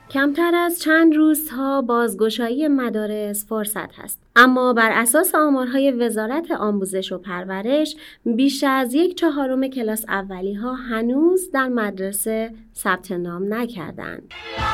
کمتر از چند روز تا بازگشایی مدارس فرصت هست. اما بر اساس آمارهای وزارت آموزش و پرورش بیش از 1/4 کلاس اولی ها هنوز در مدرسه ثبت نام نکردند.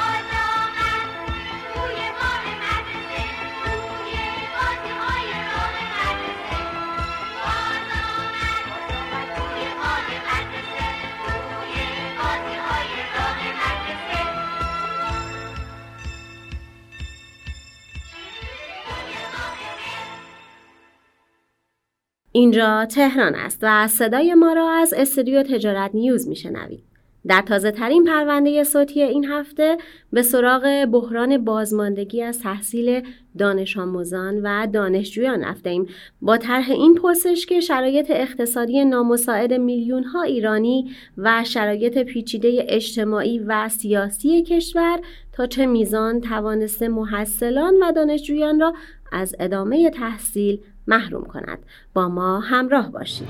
اینجا تهران است و صدای ما را از استودیو تجارت نیوز میشنوید. در تازه ترین پرونده صوتی این هفته به سراغ بحران بازماندگی از تحصیل دانش آموزان و دانشجویان رفته‌ایم با طرح این پرسش که شرایط اقتصادی نامساعد میلیون‌ها ایرانی و شرایط پیچیده اجتماعی و سیاسی کشور تا چه میزان توانسته محصلان و دانشجویان را از ادامه تحصیل محروم کند. با ما همراه باشید.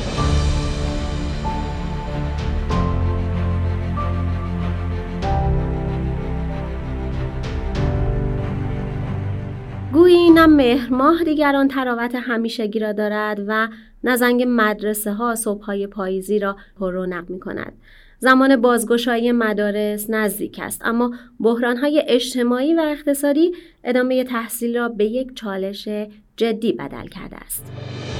گویی نه مهر ماه دیگران تراوت همیشگی را دارد و نه زنگ مدرسه ها صبح‌های پاییزی را پر رونق می کند. زمان بازگشایی مدارس نزدیک است، اما بحران‌های اجتماعی و اقتصادی ادامه تحصیل را به یک چالش جدی بدل کرده است.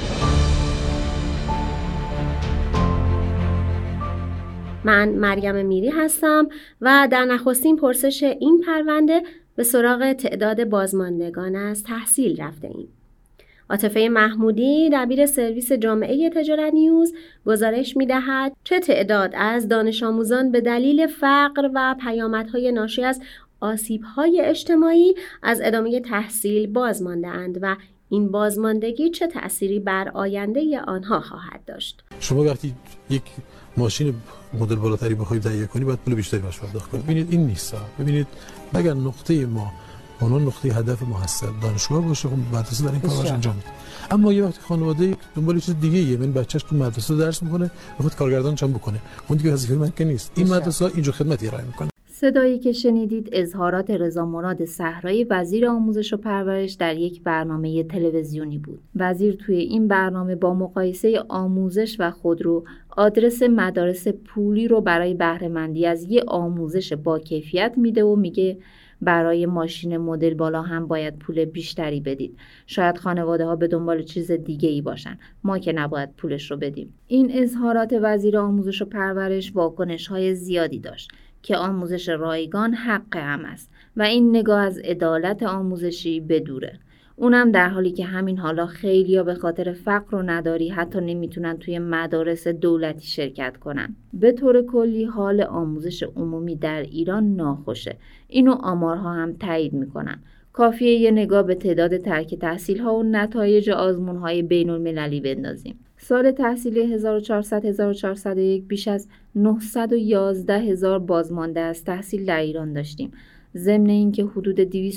من مریم میری هستم و در نخستین پرسش این پرونده به سراغ تعداد بازماندگان از تحصیل رفته ایم. عاطفه محمودی دبیر سرویس جامعه تجارت نیوز گزارش می‌دهد چه تعداد از دانش آموزان به دلیل فقر و پیامدهای ناشی از آسیب‌های اجتماعی از ادامه تحصیل بازمانده‌اند و این بازماندگی چه تأثیری بر آینده آنها خواهد داشت. شما وقتی یک ماشین مدل بالاتری بخواید تهیه کنید باید پول بیشتری باش پرداخت کنید. ببینید این نیست. ببینید مگر نقطه ما اون نقطه هدف محصل دانشگاه باشه، خب مدرسه در این کارش انجام میده. اما یه وقتی خانواده دنبال چیز دیگه ایه، یعنی بچه‌ش تو مدرسه درس میکنه، میخواد کارگردان چم بکنه، اون دیگه وظیفه من که نیست. این مدرسه اینجا خدمتی ارائه میکنه. صدایی که شنیدید اظهارات رضا مراد صحرایی وزیر آموزش و پرورش در یک برنامه تلویزیونی بود. وزیر توی این برنامه با مقایسه آموزش و خودرو آدرس مدارس پولی رو برای بهره‌مندی از یه آموزش با کیفیت میده و میگه برای ماشین مدل بالا هم باید پول بیشتری بدید. شاید خانواده ها به دنبال چیز دیگه ای باشن. ما که نباید پولش رو بدیم. این اظهارات وزیر آموزش و پرورش واکنش های زیادی داشت که آموزش رایگان حق هم است و این نگاه از عدالت آموزشی بدوره. اونم در حالی که همین حالا خیلیا به خاطر فقر و نداری حتی نمیتونن توی مدارس دولتی شرکت کنن. به طور کلی حال آموزش عمومی در ایران ناخوشه. اینو آمارها هم تایید میکنن. کافیه یه نگاه به تعداد ترک تحصیل ها و نتایج آزمون های بین المللی بندازیم. سال تحصیلی 1400-1401 بیش از 911,000 بازمانده از تحصیل در ایران داشتیم. ضمن اینکه حدود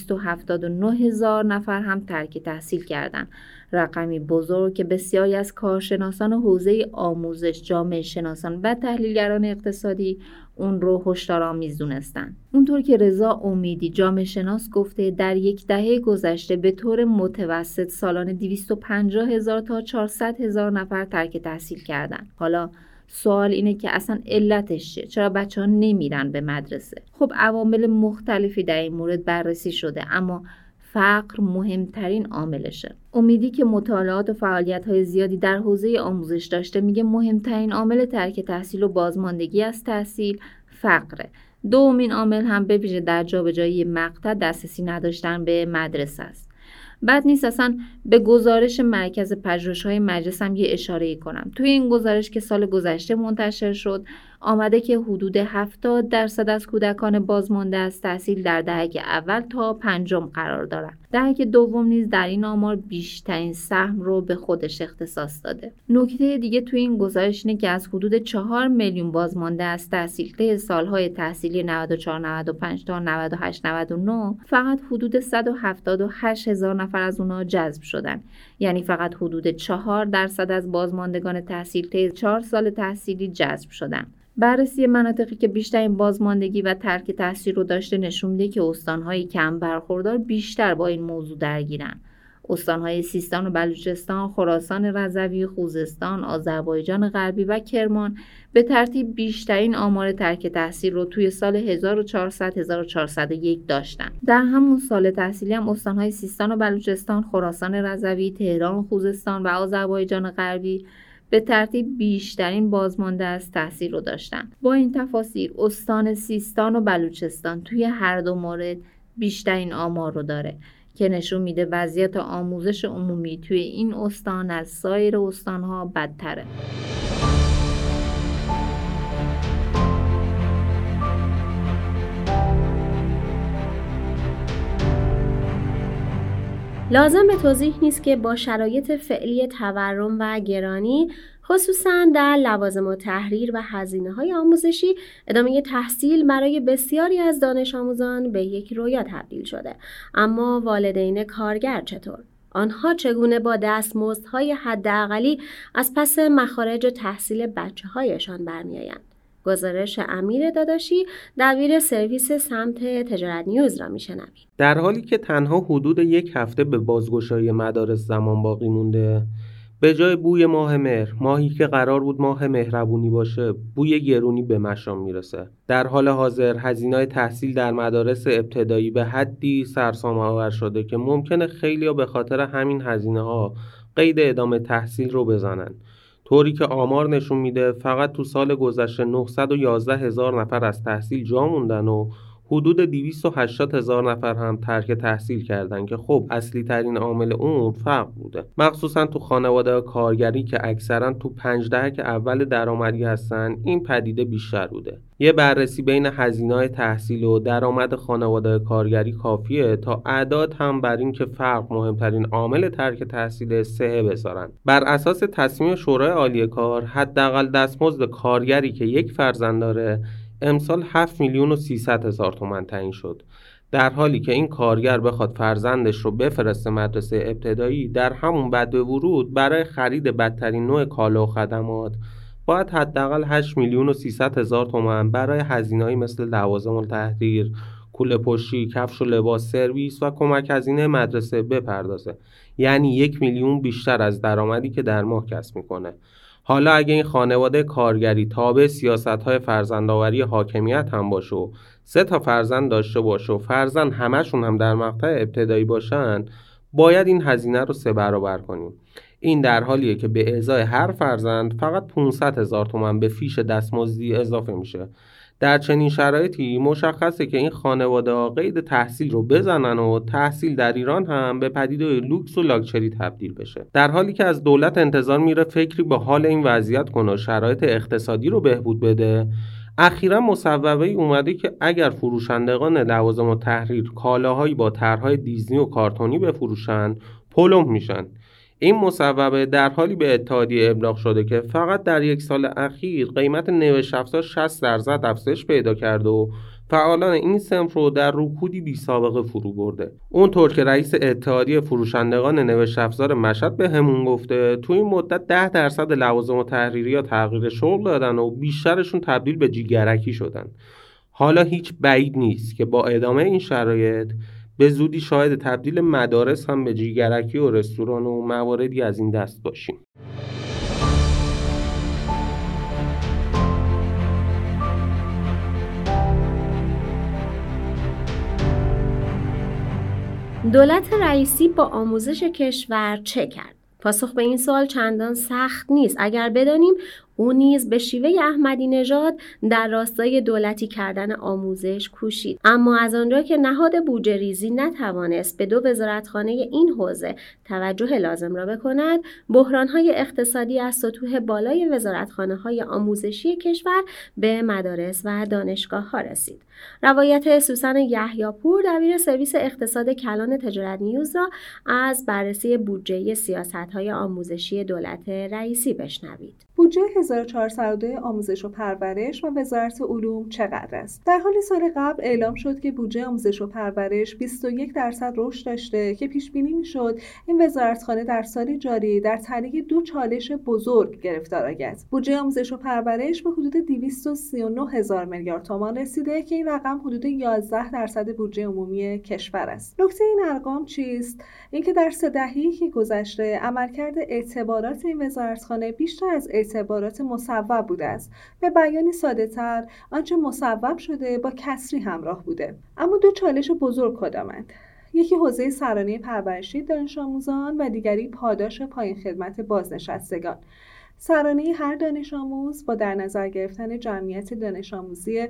279,000 نفر هم ترک تحصیل کردند. رقمی بزرگ که بسیاری از کارشناسان حوزه آموزش، جامعه شناسان و تحلیلگران اقتصادی اون رو هشدارآمیز دونستن. اونطور که رضا امیدی جامعه شناس گفته در یک دهه گذشته به طور متوسط سالانه 250,000 تا 400,000 نفر ترک تحصیل کردن. حالا سوال اینه که اصلا علتش چیه؟ چرا بچه‌ها نمیرن به مدرسه؟ خب عوامل مختلفی در این مورد بررسی شده، اما فقر مهمترین عاملشه. امیدی که مطالعات و فعالیت‌های زیادی در حوزه آموزش داشته میگه مهمترین عامل ترک تحصیل و بازماندگی از تحصیل فقره. دومین عامل هم به ویژه در جابجایی مقطع دسترسی نداشتن به مدرسه است. بد نیست اصلا به گزارش مرکز پژوهش‌های مجلس هم یه اشاره کنم. توی این گزارش که سال گذشته منتشر شد آمده که حدود 70% از کودکان بازمانده از تحصیل در دهه اول تا پنجم قرار دارند. دهه دوم نیز در این آمار بیشترین سهم رو به خودش اختصاص داده. نکته دیگه توی این گزارش اینه که از حدود 4 میلیون بازمانده از تحصیل طی سالهای تحصیلی 94 95 تا 98 99 فقط حدود 178,000 نفر از اونها جذب شدن. یعنی فقط حدود 4% از بازماندگان تحصیل طی 4 سال تحصیلی جذب شدن. بررسی مناطقی که بیشترین بازماندگی و ترک تحصیل رو داشته نشون میده که استان‌های کم برخوردار بیشتر با این موضوع درگیرن. استان‌های سیستان و بلوچستان، خراسان رضوی، خوزستان، آذربایجان غربی و کرمان به ترتیب بیشترین آمار ترک تحصیل رو توی سال 1401 داشتن. در همون سال تحصیلی هم استان‌های سیستان و بلوچستان، خراسان رضوی، تهران، خوزستان و آذربایجان غربی به ترتیب بیشترین بازمانده از تحصیل رو داشتن. با این تفاصیل استان سیستان و بلوچستان توی هر دو مورد بیشترین آمار رو داره که نشون میده وضعیت آموزش عمومی توی این استان از سایر استان‌ها بدتره. لازم به توضیح نیست که با شرایط فعلی تورم و گرانی، خصوصاً در لوازم التحریر و هزینه‌های آموزشی، ادامه تحصیل برای بسیاری از دانش آموزان به یک رویا تبدیل شده. اما والدین کارگر چطور؟ آنها چگونه با دستمزدهای حداقلی از پس مخارج تحصیل بچه‌هایشان برمی‌آیند؟ گزارش امیر داداشی، دبیر سرویس سمت تجارت نیوز را میشنوید. در حالی که تنها حدود یک هفته به بازگشایی مدارس زمان باقی مونده، به جای بوی ماه مهر، ماهی که قرار بود ماه مهربونی باشه، بوی گرونی به مشام میرسه. در حال حاضر هزینه‌های تحصیل در مدارس ابتدایی به حدی سرسام‌آور شده که ممکنه خیلی‌ها به خاطر همین هزینه‌ها قید ادامه تحصیل رو بزنن. طوری که آمار نشون میده فقط تو سال گذشته 911,000 نفر از تحصیل جا موندن و حدود 280,000 نفر هم ترک تحصیل کردن که خب اصلی ترین عامل اون فقر بوده، مخصوصا تو خانواده کارگری که اکثرا تو 5 دهک اول درآمدی هستن. این پدیده بیشتر بوده. یه بررسی بین هزینه‌های تحصیل و درآمد خانواده کارگری کافیه تا اعداد هم بر این که فقر مهمترین عامل ترک تحصیل صحه بذارن. بر اساس تصمیم شورای عالی کار، حداقل دستمزد کارگری که یک فرزند داره امسال 7,300,000 تومان تعیین شد. در حالی که این کارگر بخواد فرزندش رو بفرسته مدرسه ابتدایی، در همون بعد ورود برای خرید بدترین نوع کالا و خدمات باید حداقل 8,300,000 تومان برای هزینه‌ای مثل لوازم التحریر، کوله پشتی، کفش و لباس، سرویس و کمک هزینه مدرسه بپردازه. یعنی 1,000,000 بیشتر از درآمدی که در ماه کسب میکنه. حالا اگه این خانواده کارگری تابع سیاست‌های فرزندآوری حاکمیت هم باشه و 3 تا فرزند داشته باشه و فرزند همشون هم در مقطع ابتدایی باشن، باید این هزینه رو 3 برابر کنیم. این در حالیه که به ازای هر فرزند فقط 500,000 تومان به فیش دستمزدی اضافه میشه. در چنین شرایطی مشخصه که این خانواده قید تحصیل رو بزنن و تحصیل در ایران هم به پدیده لوکس و لاکچری تبدیل بشه. در حالی که از دولت انتظار میره فکری به حال این وضعیت کنه و شرایط اقتصادی رو بهبود بده، اخیراً مصوبه‌ای اومده که اگر فروشندگان لوازم التحریر کالاهایی با طرح‌های دیزنی و کارتونی بفروشن، پلم میشن. این مصوبه در حالی به اتحادیه ابلاغ شده که فقط در 1 سال اخیر قیمت نوشت افزار 60% افزایش پیدا کرده و فعالان این صنف رو در رکودی بی سابقه فرو برده. اونطور که رئیس اتحادیه فروشندگان نوشت افزار مشهد به همون گفته، تو این مدت 10% لوازم التحریری ها تغییر شغل دادن و بیشترشون تبدیل به جیگرکی شدن. حالا هیچ بعید نیست که با ادامه این شرایط به زودی شاهد تبدیل مدارس هم به جیگرکی و رستوران و مواردی از این دست باشیم. دولت رئیسی با آموزش کشور چه کرد؟ پاسخ به این سوال چندان سخت نیست اگر بدانیم او نیز به شیوه احمدی نژاد در راستای دولتی کردن آموزش کوشید. اما از آنجا که نهاد بودجه ریزی نتوانست به 2 وزارتخانه این حوزه توجه لازم را بکند، بحران‌های اقتصادی از سطوح بالای وزارتخانه‌های آموزشی کشور به مدارس و دانشگاه‌ها رسید. روایت سوسن یحیی‌پور، دبیر سرویس اقتصاد کلان تجارت نیوز را از بررسی بودجه سیاست‌های آموزشی دولت رئیسی بشنوید. بودجه 1402 آموزش و پرورش و وزارت علوم چقدر است؟ در حالی سال قبل اعلام شد که بودجه آموزش و پرورش 21% رشد داشته که پیش بینی میشد این وزارتخانه در سال جاری در تله 2 چالش بزرگ گرفتار آید. بودجه آموزش و پرورش به حدود 239,000 میلیارد تومان رسیده که این رقم حدود 11% بودجه عمومی کشور است. نکته این ارقام چیست؟ اینکه در 3 دهه‌ای که گذشته عملکرد اعتبارات این وزارتخانه بیشتر از اعتبارات مصوب بوده است. به بیانی ساده‌تر، آنچه مصوب شده با کسری همراه بوده. اما 2 چالش بزرگ کدامند؟ یکی حوزه سرانه پرورشی دانش آموزان و دیگری پاداش پایین خدمت بازنشستگان. سرانه هر دانش آموز با در نظر گرفتن جمعیت دانش آموزی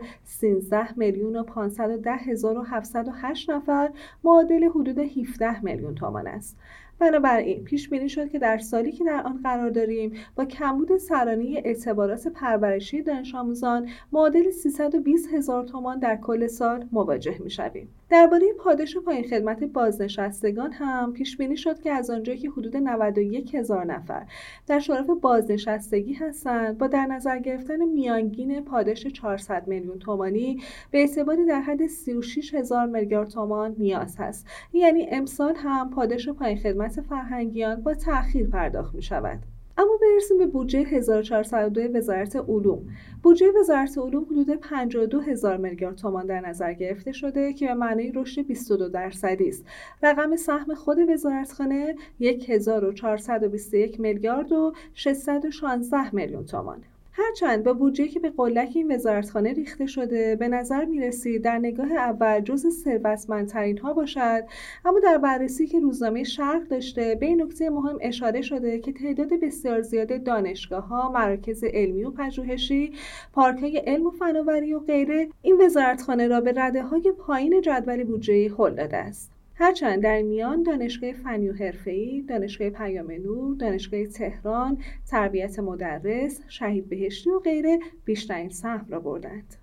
13,510,708 نفر معادل حدود 17 میلیون تومان است. بنابراین پیش بینی شد که در سالی که در آن قرار داریم با کمبود سرانه اعتبارات پرورشی دانش آموزان معادل 320,000 تومان در کل سال مواجه می‌شویم. درباره پاداش پایین خدمت بازنشستگان هم پیش بینی شد که از آنجایی که حدود 91,000 نفر در شرف بازنشستگی هستند، با در نظر گرفتن میانگین پاداش 400 میلیون تومانی به اعتباری در حد 36,000 میلیارد تومان نیاز هست. یعنی امسال هم پاداش پایین خدمت فرهنگیان با تأخیر پرداخت می شود. اما برسیم به بودجه 1402 وزارت علوم. بودجه وزارت علوم حدود 52,000 میلیارد تومان در نظر گرفته شده که به معنای رشد 22% است. رقم سهم خود وزارتخانه 1,421 میلیارد و 616 میلیون تومان. هرچند با بودجه‌ای که به قلک این وزارتخانه ریخته شده به نظر می‌رسید در نگاه اول جزو ثروتمندترین ها باشد، اما در بررسی که روزنامه شرق داشته به این نکته مهم اشاره شده که تعداد بسیار زیاد دانشگاه‌ها، مراکز علمی و پژوهشی، پارک‌های علم و فناوری و غیره این وزارتخانه را به رده‌های پایین جدول بودجه‌ای هل داده است. هرچند در میان دانشگاه فنی و حرفه‌ای، دانشگاه پیام نور، دانشگاه تهران، تربیت مدرس، شهید بهشتی و غیره بیشترین سهم را بردند.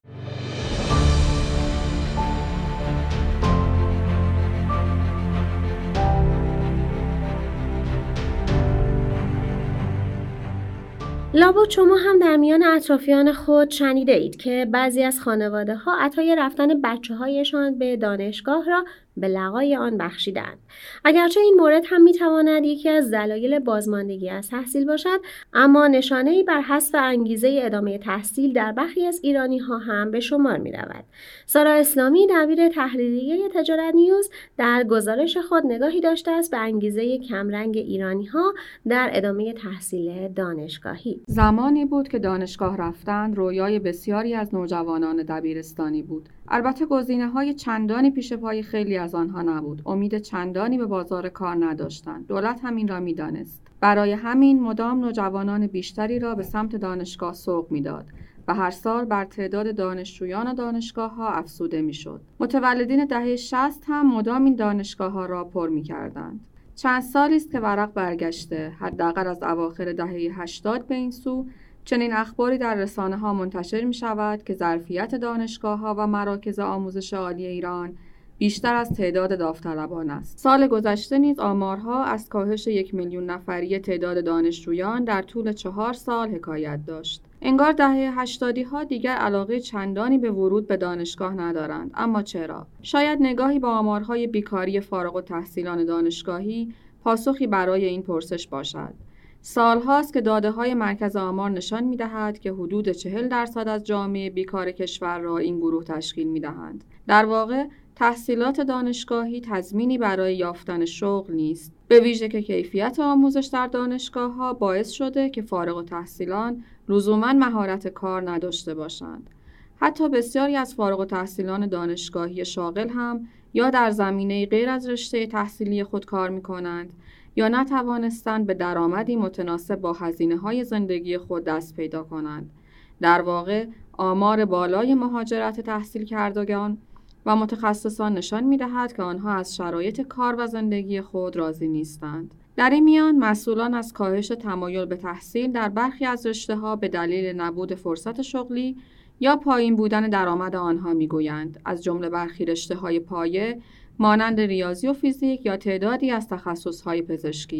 لابد شما هم در میان اطرافیان خود شنیده اید که بعضی از خانواده ها عطای رفتن بچه هایشان به دانشگاه را به لقای آن بخشیدند. اگرچه این مورد هم میتواند یکی از دلایل بازماندگی از تحصیل باشد، اما نشانه‌ای بر حذف انگیزه ادامه تحصیل در برخی از ایرانی ها هم به شمار می رود. سارا اسلامی دبیر تحریریه تجارت نیوز در گزارش خود نگاهی داشته است به انگیزه کمرنگ ایرانی ها در ادامه تحصیل دانشگاهی. زمانی بود که دانشگاه رفتن رویای بسیاری از نوجوانان دبیرستانی بود. البته گزینه‌های چندانی پیش پای خیلی از آنها نبود. امید چندانی به بازار کار نداشتند. دولت هم این را می‌دانست. برای همین مدام نوجوانان بیشتری را به سمت دانشگاه سوق می‌داد و هر سال بر تعداد دانشجویان دانشگاه‌ها افزوده می‌شد. متولدین دهه 60 هم مدام این دانشگاه‌ها را پر می‌کردند. چند سالی است که ورق برگشته، حداقل از اواخر دهه 80 به این سو چنین اخباری در رسانه‌ها منتشر می‌شود که ظرفیت دانشگاه‌ها و مراکز آموزش عالی ایران بیشتر از تعداد داوطلبان است. سال گذشته نیز آمارها از کاهش 1 میلیون نفری تعداد دانشجویان در طول 4 سال حکایت داشت. انگار دهه 80ها دیگر علاقه چندانی به ورود به دانشگاه ندارند. اما چرا؟ شاید نگاهی به آمارهای بیکاری فارغ التحصیلان دانشگاهی پاسخی برای این پرسش باشد. سالهاست که داده‌های مرکز آمار نشان می‌دهد که حدود 40% از جامعه بیکار کشور را این گروه تشکیل می‌دهند. در واقع تحصیلات دانشگاهی تضمینی برای یافتن شغل نیست، به ویژه که کیفیت آموزش در دانشگاه‌ها باعث شده که فارغ التحصیلان لزوماً مهارت کار نداشته باشند. حتی بسیاری از فارغ التحصیلان دانشگاهی شاغل هم یا در زمینه غیر از رشته تحصیلی خود کار می‌کنند یا نتوانستند به درآمدی متناسب با هزینه‌های زندگی خود دست پیدا کنند. در واقع آمار بالای مهاجرت تحصیل کردگان و متخصصان نشان می‌دهد که آنها از شرایط کار و زندگی خود راضی نیستند. در این میان مسئولان از کاهش تمایل به تحصیل در برخی از رشته‌ها به دلیل نبود فرصت شغلی یا پایین بودن درآمد آنها می‌گویند، از جمله برخی رشته‌های پایه مانند ریاضی و فیزیک یا تعدادی از تخصص‌های پزشکی.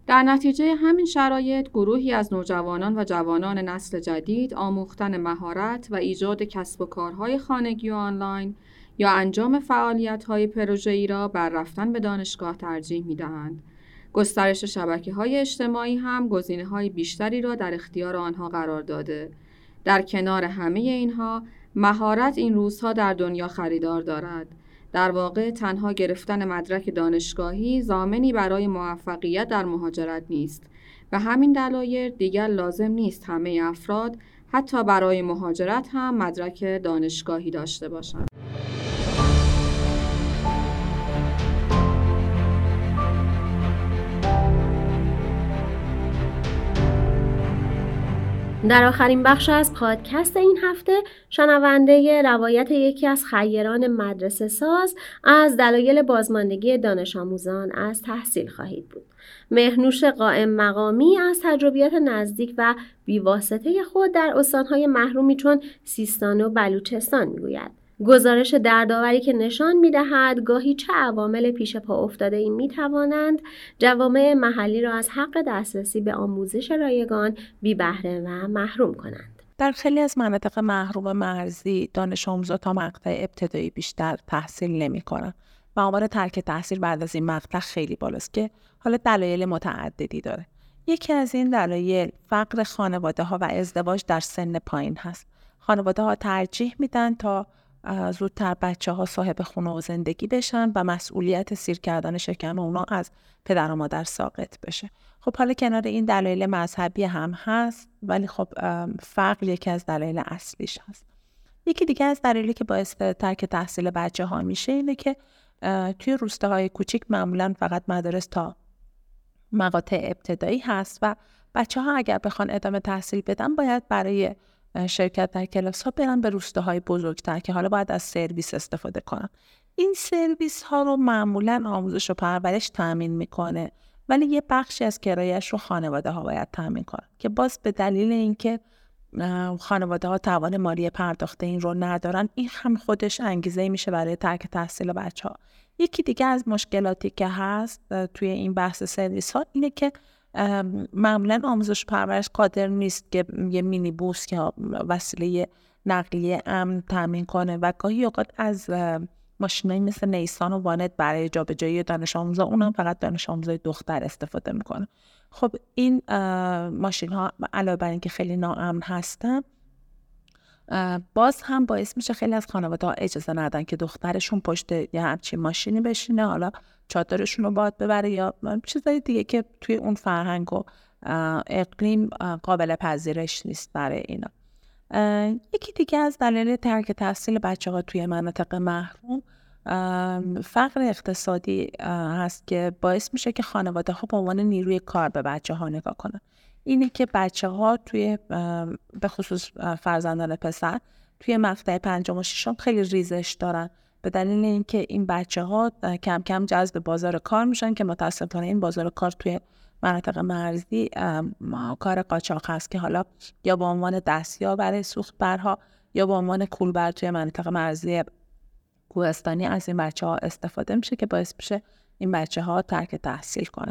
در نتیجه همین شرایط گروهی از نوجوانان و جوانان نسل جدید آموختن مهارت و ایجاد کسب و کارهای خانگی و آنلاین یا انجام فعالیت‌های پروژه‌ای را بر رفتن به دانشگاه ترجیح می‌دهند. گسترش شبکه‌های اجتماعی هم گزینه‌های بیشتری را در اختیار آنها قرار داده. در کنار همه اینها، مهارت این روزها در دنیا خریدار دارد. در واقع تنها گرفتن مدرک دانشگاهی ضامنی برای موفقیت در مهاجرت نیست. به همین دلایل دیگر لازم نیست همه افراد حتی برای مهاجرت هم مدرک دانشگاهی داشته باشند. در آخرین بخش از پادکست این هفته شنونده روایت یکی از خیران مدرسه ساز از دلایل بازماندگی دانش آموزان از تحصیل خواهید بود. مهرنوش قائم مقامی از تجربیات نزدیک و بیواسطه خود در استانهای محرومی چون سیستان و بلوچستان میگوید. گزارش دردآوری که نشان می‌دهد گاهی چه عوامل پیش پا افتاده‌ای می‌توانند جوامع محلی را از حق دسترسی به آموزش رایگان بی بهره و محروم کنند. در خیلی از مناطق محروم مرزی دانش آموزان تا مقطع ابتدایی بیشتر تحصیل نمی‌کنند و آمار ترک تحصیل بعد از این مقطع خیلی بالاست که حالا دلایل متعددی داره. یکی از این دلایل فقر خانواده‌ها و ازدواج در سن پایین هست. خانواده‌ها ترجیح میدن تا زودتر بچه‌ها صاحب خونه و زندگی بشن و مسئولیت سیر کردن شکم اونا از پدر و مادر ساقط بشه. خب حالا کنار این دلایل مذهبی هم هست، ولی خب فقر یکی از دلایل اصلیش هست. یکی دیگه از دلایلی که باعث ترک تحصیل بچه‌ها میشه اینه که توی روستاهای کوچیک معمولاً فقط مدارس تا مقاطع ابتدایی هست و بچه‌ها اگر بخوان ادامه تحصیل بدن باید برای شرکت در کلاس ها برن به روستاهای بزرگتر که حالا باید از سرویس استفاده کنن. این سرویس ها رو معمولاً آموزش و پرورش تامین میکنه، ولی یه بخشی از کرایه‌اش رو خانواده ها باید تامین کنن که باز به دلیل اینکه خانواده ها توان مالی پرداخت این رو ندارن، این هم خودش انگیزه میشه برای ترک تحصیل بچه ها. یکی دیگه از مشکلاتی که هست توی این بحث سرویس ها اینه که معمولاً آموزش پرورش قادر نیست که یه مینی بوس که وسیله نقلیه امن تامین کنه و گاهی اوقات از ماشینایی مثل نیسان و وانت برای جابجایی دانش آموزا اونم فقط دانش آموزای دختر استفاده میکنه. خب این ماشین ها علاوه بر اینکه خیلی ناامن هستن، باز هم باعث میشه خیلی از خانواده ها اجازه ندن که دخترشون پشت یه همچین ماشینی بشینه، حالا چادرشون رو باید ببره یا چیزای دیگه که توی اون فرهنگ و اقلیم قابل پذیرش نیست برای اینا. یکی دیگه از دلایل ترک تحصیل بچه‌ها توی مناطق محروم فقر اقتصادی هست که باعث میشه که خانواده ها به عنوان نیروی کار به بچه ها نگاه کنن. اینه که بچه ها توی به خصوص فرزندان پسر توی مقطع 5 و 6 خیلی ریزش دارن، به دلیل اینکه این بچه ها کم کم جذب بازار کار میشن که متاسفانه این بازار کار توی مناطق مرزی کار قاچاق هست که حالا یا به عنوان دستیار برای سوخت برها یا به عنوان کولبر توی مناطق مرزی کوهستانی از این بچه ها استفاده میشه که باعث میشه این بچه ها ترک تحصیل کنن.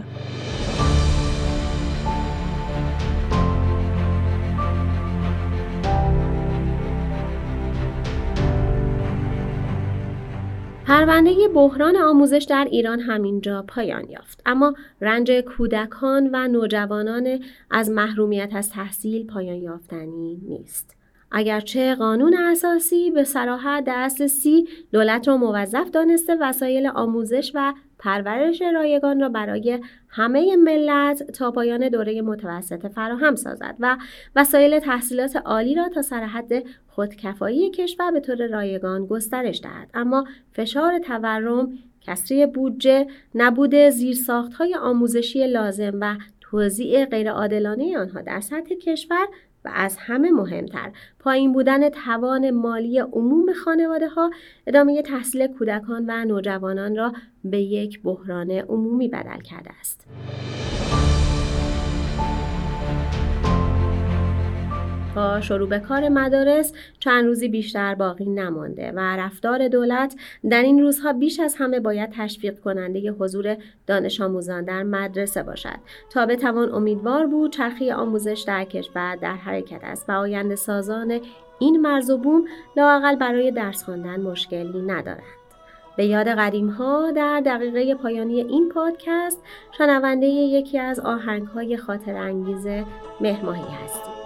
پرونده بحران آموزش در ایران همینجا پایان یافت، اما رنج کودکان و نوجوانان از محرومیت از تحصیل پایان یافتنی نیست. اگرچه قانون اساسی به صراحت در اصل 30 دولت را موظف دانسته وسایل آموزش و پرورش رایگان را برای همه ملت تا پایان دوره متوسطه فراهم سازد و وسایل تحصیلات عالی را تا سرحد خودکفایی کشور به طور رایگان گسترش دهد، اما فشار تورم، کسری بودجه، نبود زیرساخت‌های آموزشی لازم و توزیع غیرعادلانه آنها در سطح کشور و از همه مهمتر پایین بودن توان مالی عموم خانواده‌ها ادامه تحصیل کودکان و نوجوانان را به یک بحران عمومی بدل کرده است. تا شروع به کار مدارس چند روزی بیشتر باقی نمانده و رفتار دولت در این روزها بیش از همه باید تشویق کننده حضور دانش آموزان در مدرسه باشد تا بتوان امیدوار بود چرخه آموزش در کشور در حرکت است و آینده سازان این مرز و بوم لااقل برای درس خواندن مشکلی ندارند. به یاد قدیم‌ها در دقیقه پایانی این پادکست شنونده یکی از آهنگ‌های خاطرانگیز مهرماهی هستید.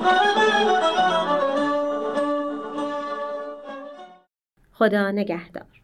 خدا نگهدار.